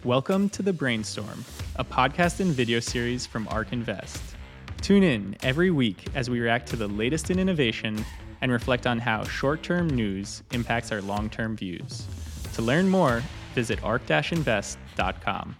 Welcome to The Brainstorm, a podcast and video series from ARK Invest. Tune in every week as we react to the latest in innovation and reflect on how short-term news impacts our long-term views. To learn more, visit ark-invest.com.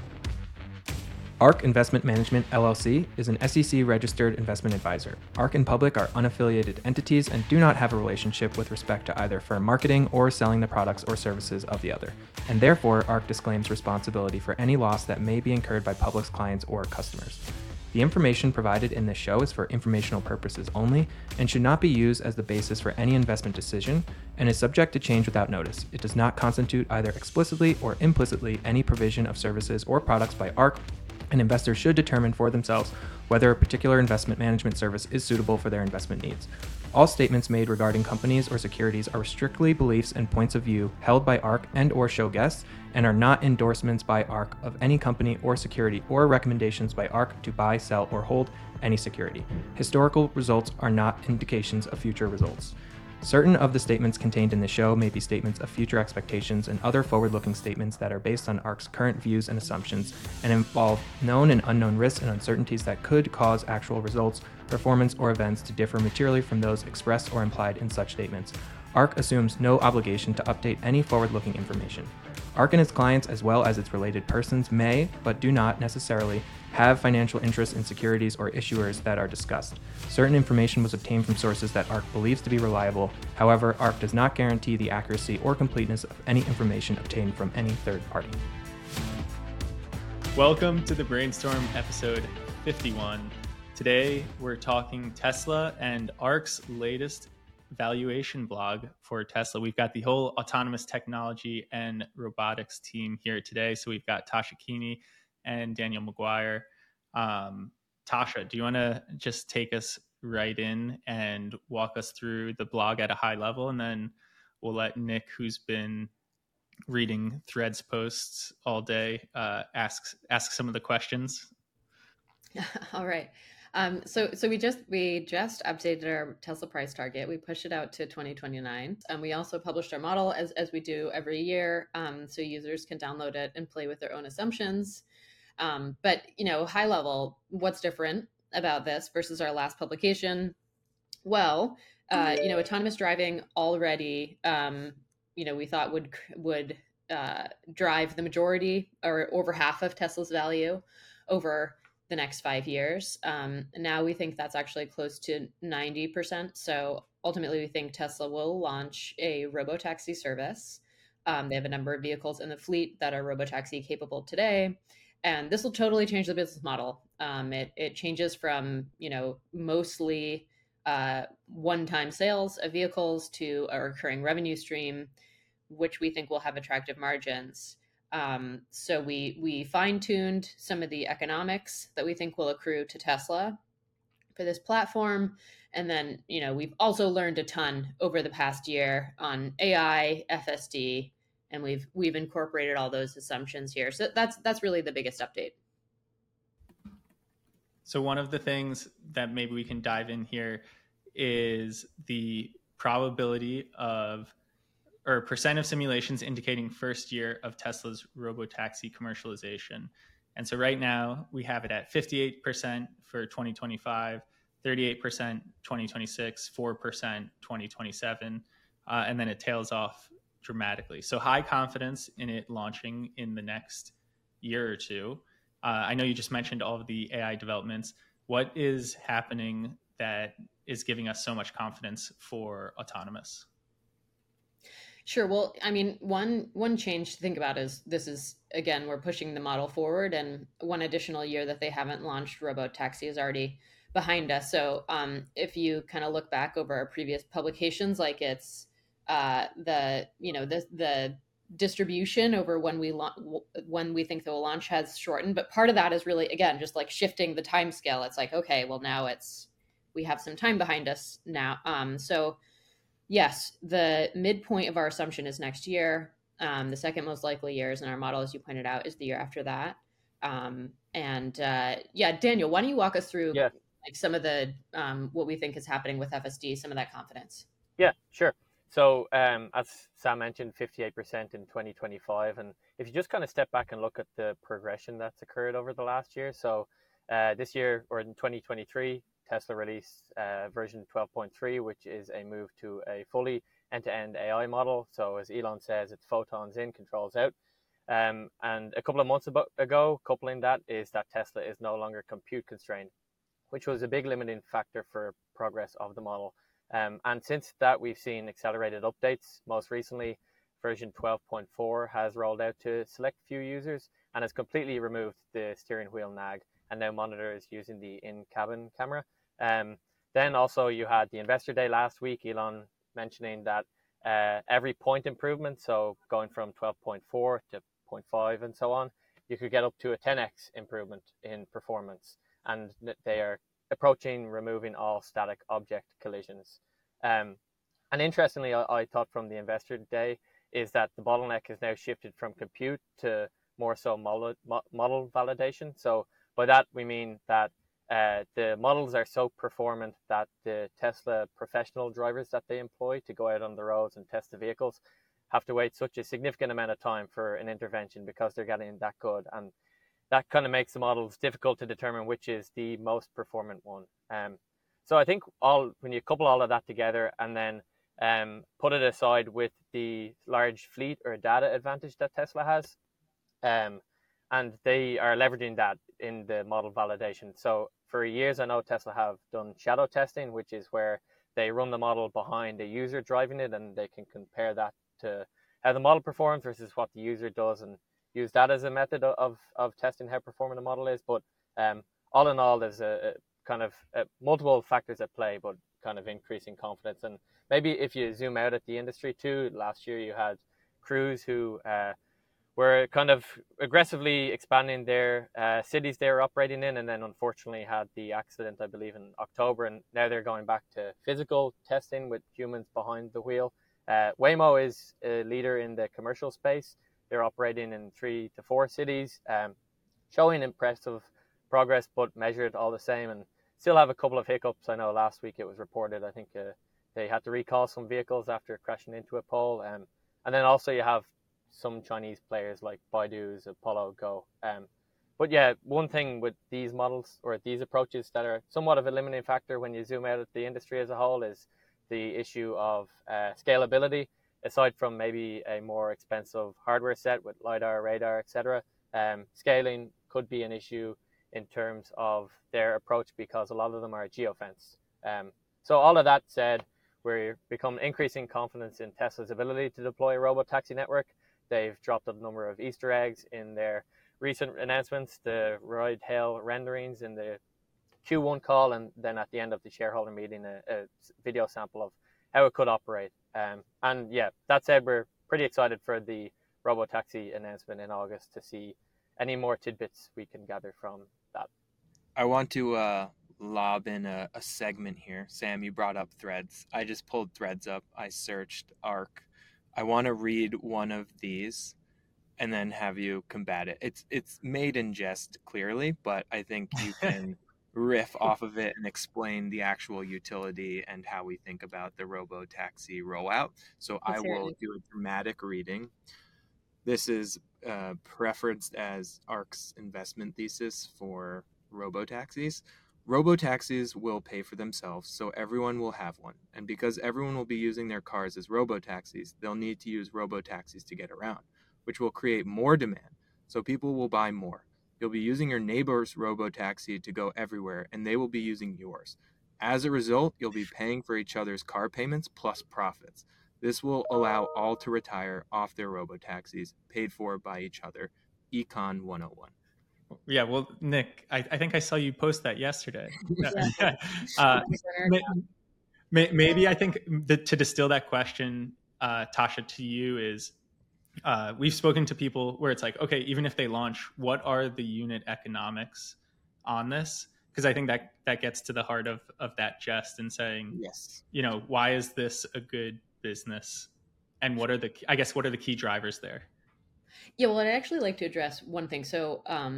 ARK Investment Management, LLC is an SEC-registered investment advisor. ARK and Public are unaffiliated entities and do not have a relationship with respect to either firm marketing or selling the products or services of the other, and therefore ARK disclaims responsibility for any loss that may be incurred by Public's clients or customers. The information provided in this show is for informational purposes only and should not be used as the basis for any investment decision and is subject to change without notice. It does not constitute either explicitly or implicitly any provision of services or products by ARK, and investors should determine for themselves whether a particular investment management service is suitable for their investment needs. All statements made regarding companies or securities are strictly beliefs and points of view held by ARK and/or show guests and are not endorsements by ARK of any company or security or recommendations by ARK to buy, sell, or hold any security. Historical results are not indications of future results. Certain of the statements contained in the show may be statements of future expectations and other forward-looking statements that are based on ARK's current views and assumptions and involve known and unknown risks and uncertainties that could cause actual results, performance, or events to differ materially from those expressed or implied in such statements. ARK assumes no obligation to update any forward-looking information. ARK and its clients, as well as its related persons, may, but do not necessarily, have financial interests in securities or issuers that are discussed. Certain information was obtained from sources that ARK believes to be reliable. However, ARK does not guarantee the accuracy or completeness of any information obtained from any third party. Welcome to The Brainstorm, episode 51. Today, we're talking Tesla and ARK's latest valuation blog for Tesla. We've got the whole autonomous technology and robotics team here today. So we've got Tasha Keeney and Daniel McGuire. Tasha, do you want to just take us right in and walk us through the blog at a high level? And then we'll let Nick, who's been reading Threads posts all day, ask some of the questions. All right. So we just updated our Tesla price target. We pushed it out to 2029. We also published our model as we do every year, so users can download it and play with their own assumptions. But high level, what's different about this versus our last publication? Well, autonomous driving already, we thought would drive the majority or over half of Tesla's value over the next 5 years. Now we think that's actually close to 90%. So ultimately, we think Tesla will launch a robotaxi service. They have a number of vehicles in the fleet that are robotaxi capable today. And this will totally change the business model. It changes from, mostly one-time sales of vehicles to a recurring revenue stream, which we think will have attractive margins. So we fine-tuned some of the economics that we think will accrue to Tesla for this platform. And then, we've also learned a ton over the past year on AI, FSD, and we've incorporated all those assumptions here. So that's really the biggest update. So one of the things that maybe we can dive in here is the probability of, or percent of simulations indicating first year of Tesla's robotaxi commercialization. And so right now we have it at 58% for 2025, 38% 2026, 4% 2027, and then it tails off dramatically. So high confidence in it launching in the next year or two. I know you just mentioned all of the AI developments. What is happening that is giving us so much confidence for autonomous? Sure. Well, I mean, one change to think about is this is, again, we're pushing the model forward, and one additional year that they haven't launched robotaxi is already behind us. So if you kind of look back over our previous publications, like it's the distribution over when we think they'll launch has shortened. But part of that is really, again, just like shifting the time scale. It's like, okay, well, now we have some time behind us now. So yes, the midpoint of our assumption is next year. The second most likely years in our model, as you pointed out, is the year after that. Daniel, why don't you walk us through like some of the what we think is happening with FSD, some of that confidence? Yeah, sure. So, as Sam mentioned, 58% in 2025. And if you just kind of step back and look at the progression that's occurred over the last year. So, this year, or in 2023, Tesla released version 12.3, which is a move to a fully end-to-end AI model. So, as Elon says, it's photons in, controls out. And a couple of months ago, coupling that is that Tesla is no longer compute constrained, which was a big limiting factor for progress of the model. And since that, we've seen accelerated updates. Most recently, version 12.4 has rolled out to select few users and has completely removed the steering wheel nag and now monitors using the in-cabin camera. Then also you had the Investor Day last week, Elon mentioning that every point improvement, so going from 12.4 to 0.5 and so on, you could get up to a 10x improvement in performance. And they are approaching removing all static object collisions. And interestingly, I thought from the Investor Day is that the bottleneck has now shifted from compute to more so model validation. So by that, we mean that the models are so performant that the Tesla professional drivers that they employ to go out on the roads and test the vehicles have to wait such a significant amount of time for an intervention because they're getting that good. And that kind of makes the models difficult to determine which is the most performant one. So I think when you couple all of that together and then put it aside with the large fleet or data advantage that Tesla has, and they are leveraging that in the model validation. So for years, I know Tesla have done shadow testing, which is where they run the model behind a user driving it, and they can compare that to how the model performs versus what the user does, and use that as a method of testing how performant a model is. But all in all, there's a kind of multiple factors at play, but kind of increasing confidence. And maybe if you zoom out at the industry too, last year you had Cruise who were kind of aggressively expanding their cities they were operating in, and then unfortunately had the accident, I believe, in October, and now they're going back to physical testing with humans behind the wheel. Waymo is a leader in the commercial space. They're operating in 3 to 4 cities, showing impressive progress, but measured all the same, and still have a couple of hiccups. I know last week it was reported, I think they had to recall some vehicles after crashing into a pole. And then also you have some Chinese players like Baidu's Apollo Go. But yeah, one thing with these models or these approaches that are somewhat of a limiting factor when you zoom out at the industry as a whole is the issue of scalability. Aside from maybe a more expensive hardware set with LiDAR, radar, etc., scaling could be an issue in terms of their approach because a lot of them are geofenced. So all of that said, we're becoming increasing confidence in Tesla's ability to deploy a robotaxi network. They've dropped a number of Easter eggs in their recent announcements, the ride-hail renderings in the Q1 call, and then at the end of the shareholder meeting, a video sample of how it could operate. And yeah, that said, we're pretty excited for the robotaxi announcement in August to see any more tidbits we can gather from that. I want to lob in a segment here. Sam, you brought up Threads. I just pulled Threads up. I searched ARK. I want to read one of these and then have you combat it. It's made in jest, clearly, but I think you can riff off of it and explain the actual utility and how we think about the robotaxi rollout. So I will do a dramatic reading. This is preferenced as ARK's investment thesis for robotaxis. Robotaxis will pay for themselves, so everyone will have one. And because everyone will be using their cars as robotaxis, they'll need to use robotaxis to get around, which will create more demand, so people will buy more. You'll be using your neighbor's robotaxi to go everywhere, and they will be using yours. As a result, you'll be paying for each other's car payments plus profits. This will allow all to retire off their robotaxis, paid for by each other. Econ 101. Yeah, well, Nick, I think I saw you post that yesterday. Maybe I think to distill that question, Tasha, to you is we've spoken to people where it's like, okay, even if they launch, what are the unit economics on this? Because I think that gets to the heart of that jest and saying, yes, why is this a good business? And what are the key drivers there? Yeah, well, I'd actually like to address one thing. So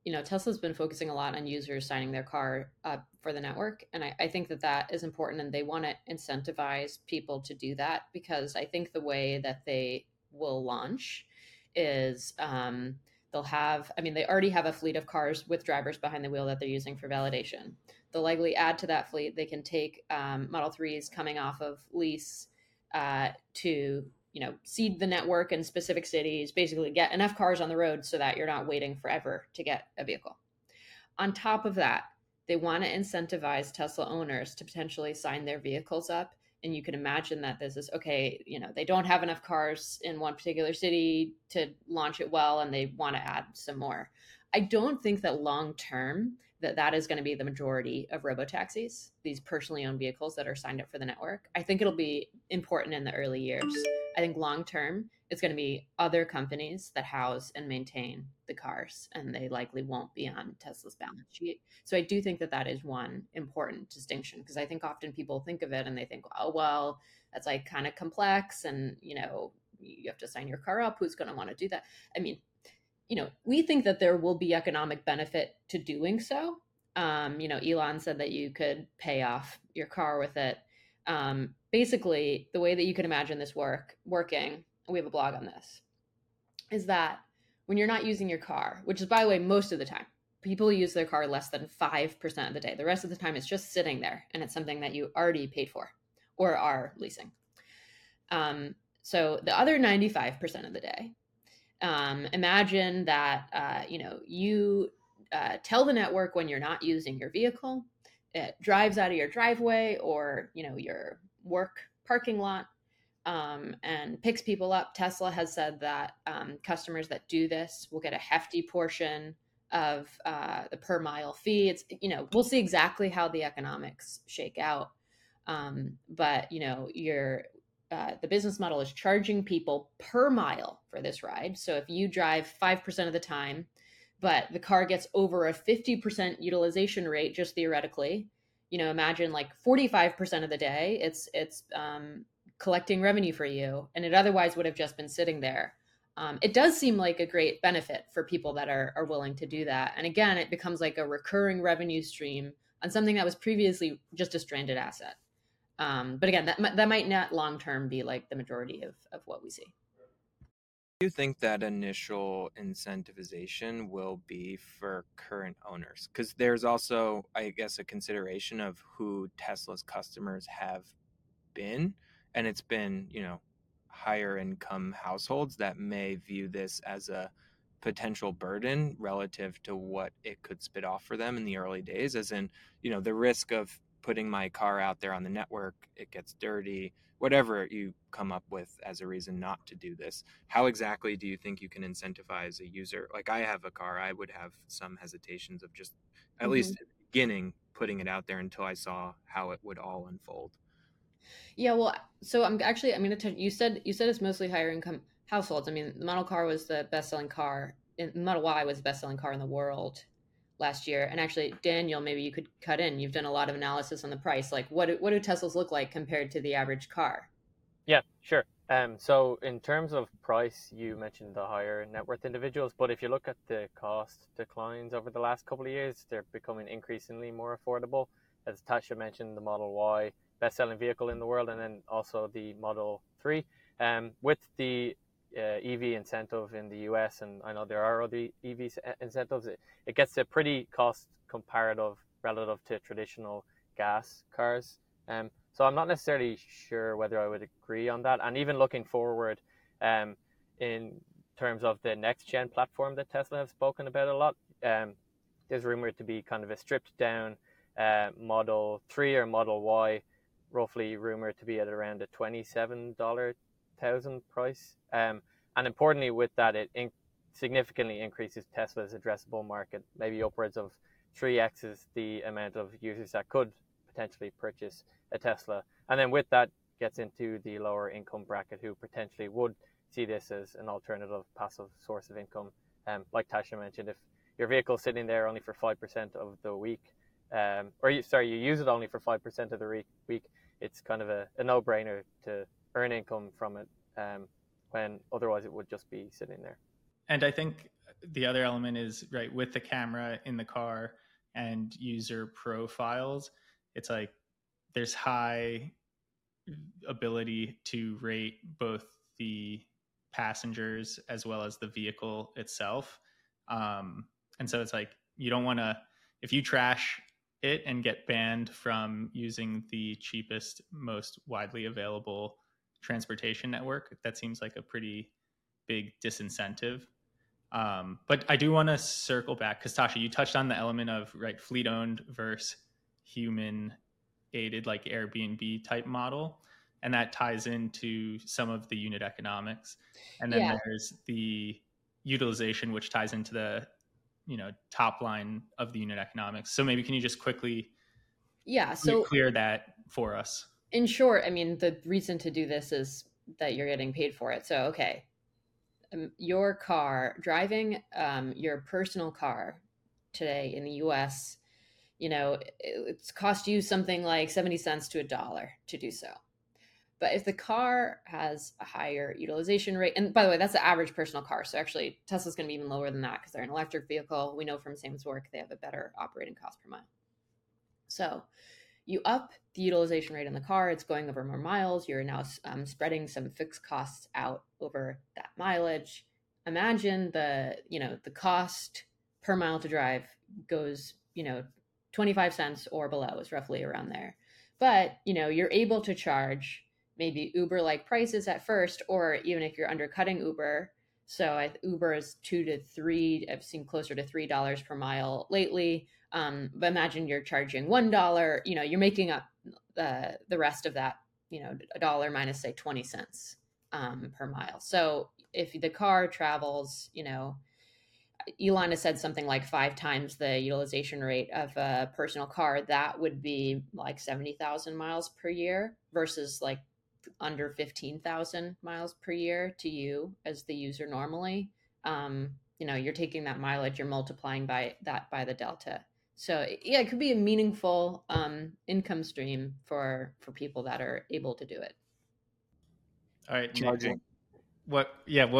Tesla's been focusing a lot on users signing their car up for the network. And I think that is important. And they want to incentivize people to do that, because I think the way that they will launch is they already have a fleet of cars with drivers behind the wheel that they're using for validation. They'll likely add to that fleet. They can take Model 3s coming off of lease to seed the network in specific cities, basically get enough cars on the road so that you're not waiting forever to get a vehicle. On top of that, they want to incentivize Tesla owners to potentially sign their vehicles up. And you can imagine that this is, okay, they don't have enough cars in one particular city to launch it well, and they want to add some more. I don't think that long term that is going to be the majority of robotaxis, these personally owned vehicles that are signed up for the network. I think it'll be important in the early years. I think long term, it's going to be other companies that house and maintain the cars, and they likely won't be on Tesla's balance sheet. So I do think that is one important distinction, because I think often people think of it and they think, oh, well, that's like kind of complex, and you have to sign your car up. Who's going to want to do that? I mean, we think that there will be economic benefit to doing so. Elon said that you could pay off your car with it. Basically, the way that you can imagine this working, we have a blog on this, is that when you're not using your car, which is, by the way, most of the time, people use their car less than 5% of the day. The rest of the time, it's just sitting there, and it's something that you already paid for or are leasing. So the other 95% of the day, imagine that you tell the network when you're not using your vehicle, it drives out of your driveway or your work parking lot, and picks people up. Tesla has said that customers that do this will get a hefty portion of the per mile fee. It's we'll see exactly how the economics shake out, but the business model is charging people per mile for this ride. So if you drive 5% of the time, but the car gets over a 50% utilization rate, just theoretically, imagine like 45% of the day, it's collecting revenue for you, and it otherwise would have just been sitting there. It does seem like a great benefit for people that are willing to do that. And again, it becomes like a recurring revenue stream on something that was previously just a stranded asset. But again, that might not long term be like the majority of what we see. Do you think that initial incentivization will be for current owners? Because there's also, I guess, a consideration of who Tesla's customers have been, and it's been, higher income households that may view this as a potential burden relative to what it could spit off for them in the early days, as in, the risk of putting my car out there on the network, it gets dirty, whatever you come up with as a reason not to do this. How exactly do you think you can incentivize a user? Like, I have a car, I would have some hesitations of just, at least at the beginning, putting it out there until I saw how it would all unfold. Yeah, well, so I'm going to tell you said it's mostly higher income households. I mean, the Model Car was the best-selling car, and Model Y was the best-selling car in the world last year. And actually, Daniel, maybe you could cut in. You've done a lot of analysis on the price. Like, what do Teslas look like compared to the average car? Yeah, sure. So in terms of price, you mentioned the higher net worth individuals, but if you look at the cost declines over the last couple of years, they're becoming increasingly more affordable. As Tasha mentioned, the Model Y, best-selling vehicle in the world, and then also the Model 3. With the EV incentive in the US, and I know there are other EV incentives, it gets a pretty cost comparative relative to traditional gas cars. So I'm not necessarily sure whether I would agree on that. And even looking forward, in terms of the next gen platform that Tesla have spoken about a lot, there's rumored to be kind of a stripped down Model 3 or Model Y, roughly rumored to be at around a $27,000 price. And importantly with that, it significantly increases Tesla's addressable market, maybe upwards of 3x the amount of users that could potentially purchase a Tesla. And then with that gets into the lower income bracket who potentially would see this as an alternative passive source of income. Like Tasha mentioned, if your vehicle is sitting there only for 5% of the week, you use it only for 5% of the week, it's kind of a no-brainer to earn income from it when otherwise it would just be sitting there. And I think the other element is right with the camera in the car and user profiles. It's like there's high ability to rate both the passengers as well as the vehicle itself. And so it's like you don't want to, if you trash it and get banned from using the cheapest, most widely available transportation network, that seems like a pretty big disincentive. But I do want to circle back because Tasha, you touched on the element of right fleet owned versus human aided, like Airbnb type model, and that ties into some of the unit economics. And then there's the utilization, which ties into the top line of the unit economics. So maybe can you just quickly clear that for us? In short, I mean, the reason to do this is that you're getting paid for it. So okay, your car driving your personal car today in the US, it's cost you something like 70 cents to $1 to do so. But if the car has a higher utilization rate, and by the way, that's the average personal car. So actually, Tesla's going to be even lower than that because they're an electric vehicle. We know from Sam's work, they have a better operating cost per mile. So you up the utilization rate in the car, it's going over more miles. You're now spreading some fixed costs out over that mileage. Imagine the cost per mile to drive goes, 25 cents or below is roughly around there. But, you're able to charge maybe Uber-like prices at first, or even if you're undercutting Uber. So Uber is $2 to $3. I've seen closer to $3 per mile lately. But imagine you're charging $1. You're making up the rest of that. $1 minus say 20 cents per mile. So if the car travels, Elon has said something like 5 times the utilization rate of a personal car, that would be like 70,000 miles per year versus like under 15,000 miles per year to you as the user normally. You're taking that mileage, you're multiplying by the delta. So yeah, it could be a meaningful income stream for people that are able to do it. All right, charging. What are your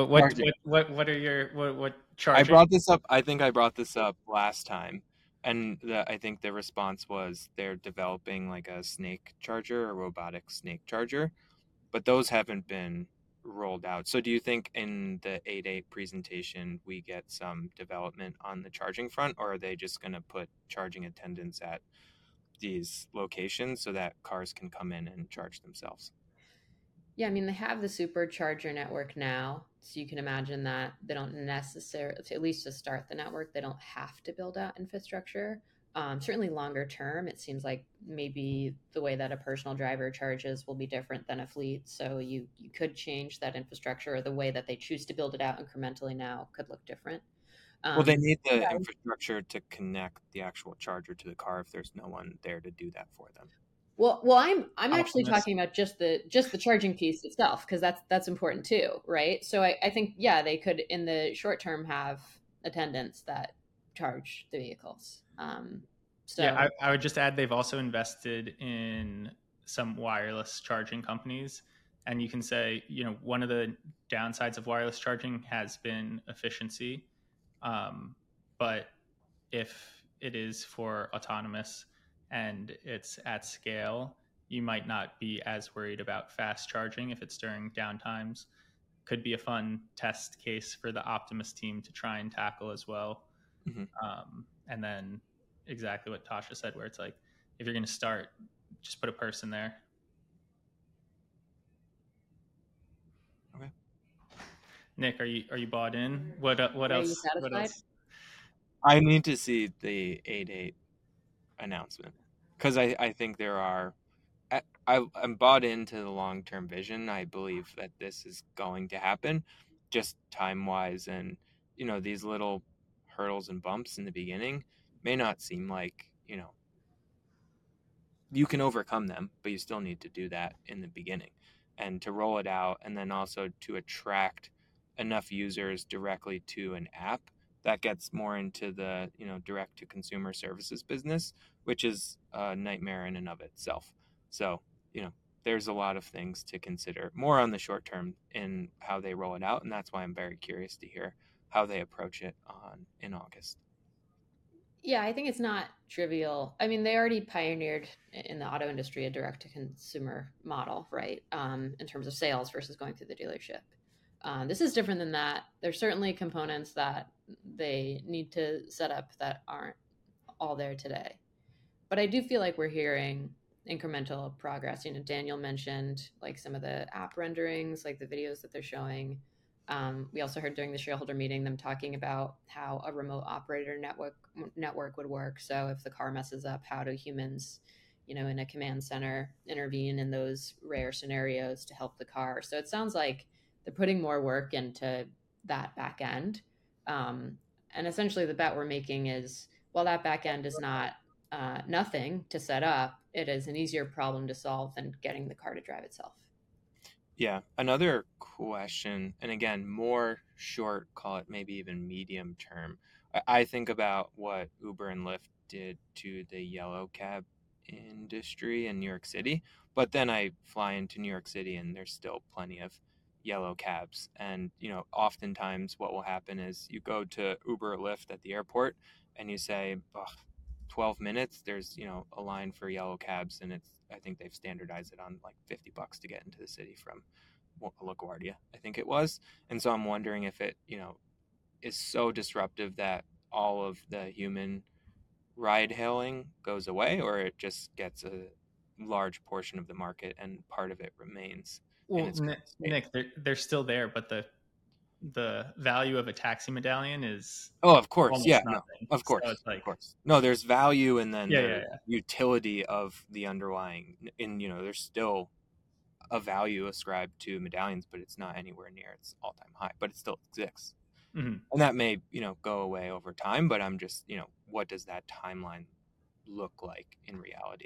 what charging? I think I brought this up last time, and I think the response was they're developing like a snake charger, a robotic snake charger, but those haven't been rolled out. So do you think in the 8.8 presentation we get some development on the charging front, or are they just going to put charging attendants at these locations so that cars can come in and charge themselves? Yeah, I mean, they have the supercharger network now, so you can imagine that they don't necessarily, at least to start the network, they don't have to build out infrastructure. Certainly longer term, it seems like maybe the way that a personal driver charges will be different than a fleet. So you could change that infrastructure, or the way that they choose to build it out incrementally now could look different. Well, they need the infrastructure to connect the actual charger to the car if there's no one there to do that for them. Well, I'm actually talking about just the charging piece itself, because that's important too, right? So I think, yeah, they could in the short term have attendants that charge the vehicles. Yeah, I would just add they've also invested in some wireless charging companies, and you can say, one of the downsides of wireless charging has been efficiency, but if it is for autonomous and it's at scale, you might not be as worried about fast charging if it's during downtimes. Could be a fun test case for the Optimus team to try and tackle as well. Mm-hmm. And then exactly what Tasha said, where it's like, if you're going to start, just put a person there. Okay. Nick, are you bought in? What else? What else? I need to see the 8.8 announcement, because I think there are. I'm bought into the long-term vision. I believe that this is going to happen, just time-wise, and these little hurdles and bumps in the beginning may not seem like you can overcome them, but you still need to do that in the beginning, and to roll it out, and then also to attract enough users directly to an app that gets more into the direct to consumer services business, which is a nightmare in and of itself. So there's a lot of things to consider more on the short term in how they roll it out. And that's why I'm very curious to hear how they approach it in August. Yeah, I think it's not trivial. I mean, they already pioneered in the auto industry a direct to consumer model, right? In terms of sales versus going through the dealership. This is different than that. There's certainly components that they need to set up that aren't all there today. But I do feel like we're hearing incremental progress. Daniel mentioned like some of the app renderings, like the videos that they're showing. We also heard during the shareholder meeting them talking about how a remote operator network would work. So if the car messes up, how do humans, in a command center intervene in those rare scenarios to help the car? So it sounds like they're putting more work into that back end. And essentially the bet we're making is, while that back end is not nothing to set up, it is an easier problem to solve than getting the car to drive itself. Yeah. Another question, and again, more short, call it maybe even medium term. I think about what Uber and Lyft did to the yellow cab industry in New York City, but then I fly into New York City and there's still plenty of yellow cabs. And, oftentimes what will happen is you go to Uber or Lyft at the airport and you say, 12 minutes, there's, a line for yellow cabs, and I think they've standardized it on like $50 to get into the city from LaGuardia, I think it was. And so I'm wondering if it, is so disruptive that all of the human ride hailing goes away, or it just gets a large portion of the market and part of it remains. Well, Nick, they're still there, but the value of a taxi medallion is of course, yeah, nothing. No, of course, so it's like, of course. No, there's value, and then there's utility of the underlying, and there's still a value ascribed to medallions, but it's not anywhere near its all-time high, but it still exists. Mm-hmm. And that may go away over time, but I'm just what does that timeline look like in reality?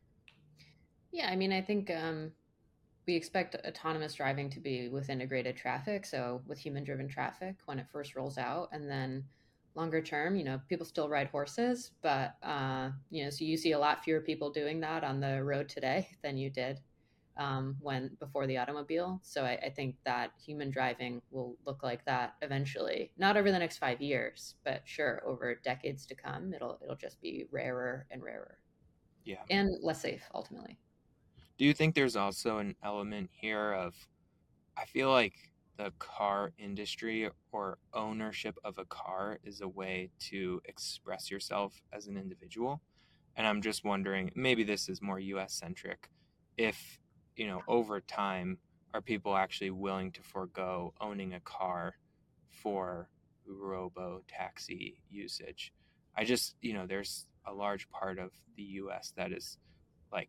Yeah, I mean, I think we expect autonomous driving to be with integrated traffic, so with human-driven traffic when it first rolls out, and then longer term, people still ride horses, but so you see a lot fewer people doing that on the road today than you did before the automobile. So I think that human driving will look like that eventually, not over the next 5 years, but sure, over decades to come, it'll just be rarer and rarer. Yeah. And less safe ultimately. Do you think there's also an element here of, I feel like the car industry or ownership of a car is a way to express yourself as an individual? And I'm just wondering, maybe this is more US centric, if, over time, are people actually willing to forego owning a car for robo taxi usage? I just, there's a large part of the US that is like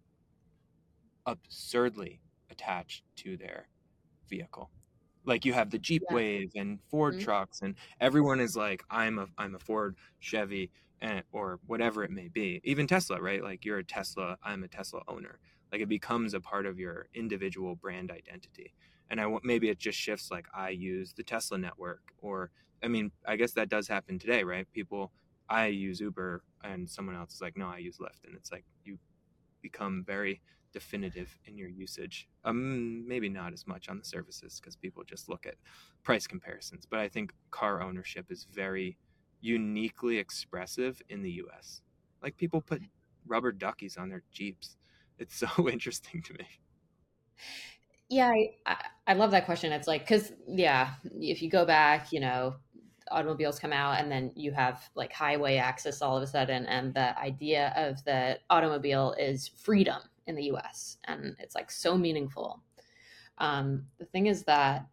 absurdly attached to their vehicle. Like you have the Jeep Wave and Ford trucks, and everyone is like, I'm a Ford, Chevy, or whatever it may be. Even Tesla, right? Like you're a Tesla, I'm a Tesla owner. Like it becomes a part of your individual brand identity. And maybe it just shifts, like I use the Tesla network, or I mean, I guess that does happen today, right? I use Uber, and someone else is like, no, I use Lyft, and it's like you become very definitive in your usage. Maybe not as much on the services because people just look at price comparisons, but I think car ownership is very uniquely expressive in the US. Like people put rubber duckies on their Jeeps. It's so interesting to me. Yeah, I love that question. It's like, because if you go back, automobiles come out and then you have like highway access all of a sudden, and the idea of the automobile is freedom in the US, and it's like so meaningful. The thing is that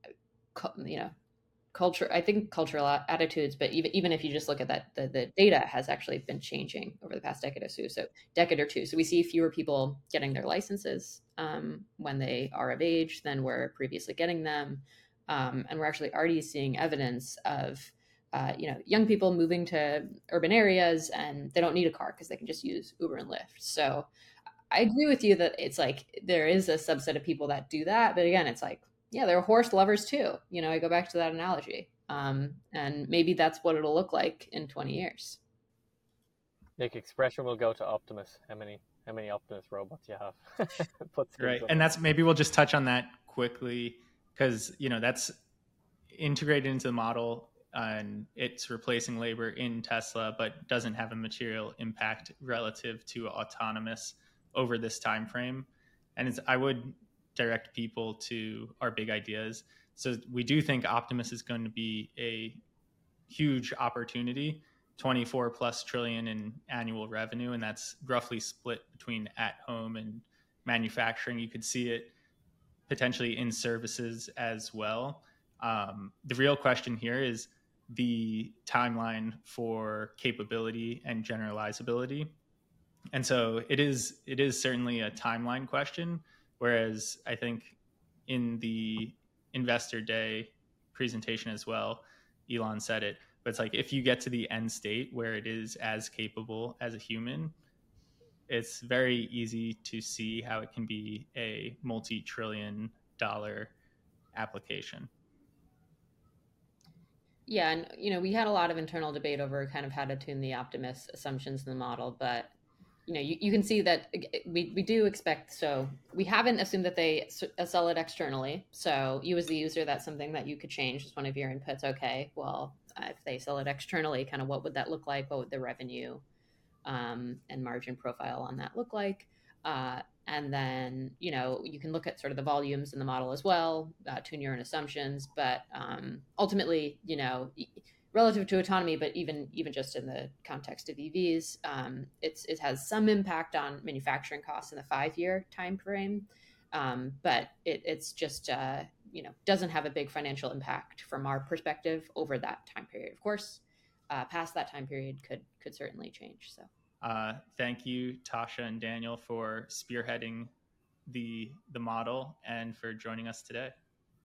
culture, I think cultural attitudes, but even if you just look at that, the data has actually been changing over the past decade or two. So we see fewer people getting their licenses when they are of age than were previously getting them. And we're actually already seeing evidence of young people moving to urban areas, and they don't need a car because they can just use Uber and Lyft. So I agree with you that it's like there is a subset of people that do that, but again, it's like, yeah, they're horse lovers too. I go back to that analogy, and maybe that's what it'll look like in 20 years. Nick, expression will go to Optimus. How many how many Optimus robots you have. Right. And that's, maybe we'll just touch on that quickly, because, that's integrated into the model and it's replacing labor in Tesla, but doesn't have a material impact relative to autonomous over this time frame. And I would direct people to our big ideas. So we do think Optimus is going to be a huge opportunity, 24 plus trillion in annual revenue, and that's roughly split between at home and manufacturing. You could see it potentially in services as well. The real question here is the timeline for capability and generalizability. And so it is certainly a timeline question, whereas I think in the investor day presentation as well, Elon said it, but it's like, if you get to the end state where it is as capable as a human, it's very easy to see how it can be a multi-trillion dollar application. Yeah, and we had a lot of internal debate over kind of how to tune the Optimus assumptions in the model, but you can see that we do expect, so we haven't assumed that they sell it externally. So you as the user, that's something that you could change as one of your inputs. Okay, well, if they sell it externally, kind of what would that look like? What would the revenue and margin profile on that look like? And then, you can look at sort of the volumes in the model as well, tune your own assumptions. But ultimately, relative to autonomy, but even just in the context of EVs, it has some impact on manufacturing costs in the 5-year time frame. But it's just, doesn't have a big financial impact from our perspective over that time period. Of course, past that time period could certainly change. So. Thank you, Tasha and Daniel, for spearheading the model and for joining us today.